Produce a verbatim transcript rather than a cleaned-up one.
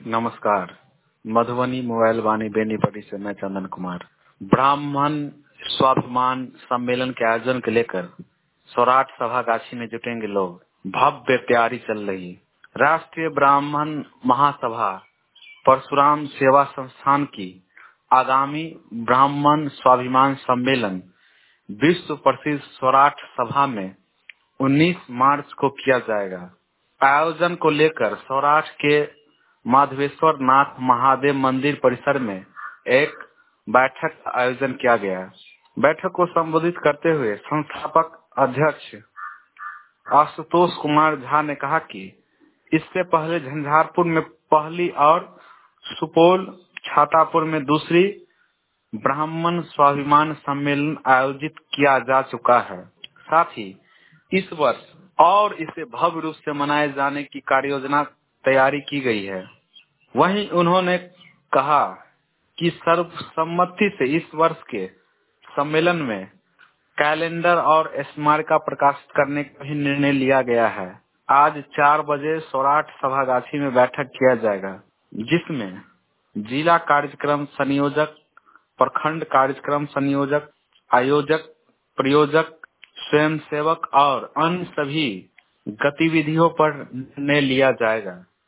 नमस्कार। मधुबनी मोबाइल वाणी बेनीपट्टी से मैं चंदन कुमार। ब्राह्मण स्वाभिमान सम्मेलन के आयोजन को लेकर सौराठ सभागाछी में जुटेंगे लोग। भव्य तैयारी चल रही। राष्ट्रीय ब्राह्मण महासभा परशुराम सेवा संस्थान की आगामी ब्राह्मण स्वाभिमान सम्मेलन विश्व प्रसिद्ध सौराठ सभा में उन्नीस मार्च को किया जाएगा। आयोजन को लेकर सौराठ के माधवेश्वर नाथ महादेव मंदिर परिसर में एक बैठक का आयोजन किया गया। बैठक को संबोधित करते हुए संस्थापक अध्यक्ष आशुतोष कुमार झा ने कहा कि इससे पहले झंझारपुर में पहली और सुपौल छातापुर में दूसरी ब्राह्मण स्वाभिमान सम्मेलन आयोजित किया जा चुका है। साथ ही इस वर्ष और इसे भव्य रूप से मनाए जाने की कार्ययोजना तैयारी की गई है। वहीं उन्होंने कहा कि सर्वसम्मति से इस वर्ष के सम्मेलन में कैलेंडर और स्मारिका प्रकाशित करने का भी निर्णय लिया गया है। आज चार बजे सौराठ सभागाछी में बैठक किया जाएगा, जिसमें जिला कार्यक्रम संयोजक, प्रखंड कार्यक्रम संयोजक, आयोजक, प्रयोजक, स्वयंसेवक और अन्य सभी गतिविधियों पर निर्णय लिया जाएगा।